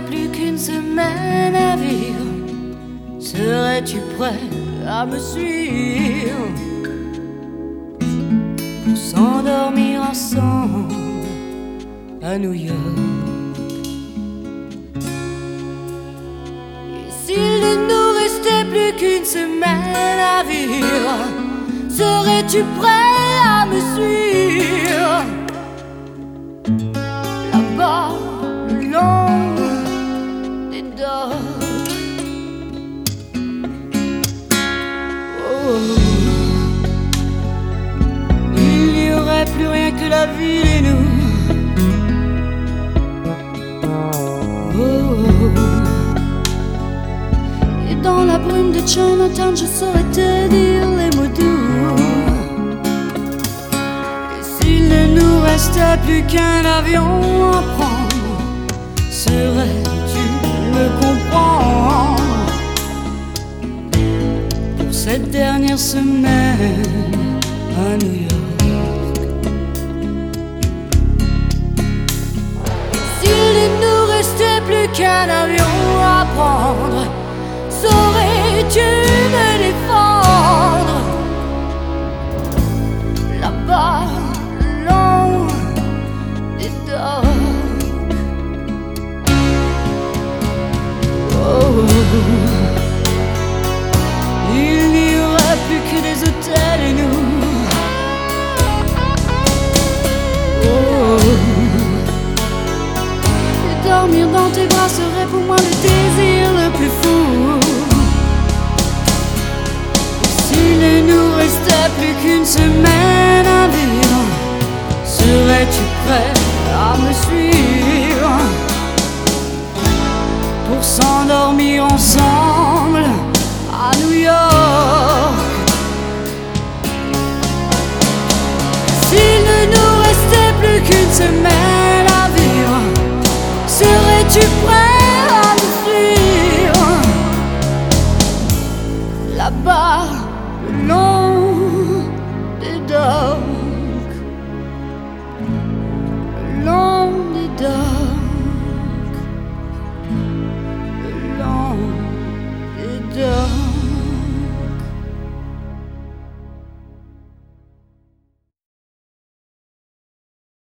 plus qu'une semaine à vivre, serais-tu prêt à me suivre pour s'endormir ensemble à New York? Et s'il ne nous restait plus qu'une semaine à vivre, serais-tu prêt à me suivre là-bas le long des docks? Oh. Il n'y aurait plus rien que la ville et nous. Oh. Et dans la brume de Chinatown, je saurais te dire les mots doux. Et s'il ne nous restait plus qu'un avion à prendre, serais-tu me comprendre pour cette dernière semaine à New York? S'il ne nous restait plus qu'un avion à prendre, saurais-tu me défendre là-bas le long des docks? Oh. Il n'y aurait plus que des hôtels et nous. Oh. Et dormir dans tes bras serait pour moi le désir le plus fou. S'il ne nous restait plus qu'une semaine à vivre, serais-tu prêt à me suivre pour s'endormir ensemble à New York? S'il ne nous restait plus qu'une semaine à vivre, serais-tu prêt à me suivre là-bas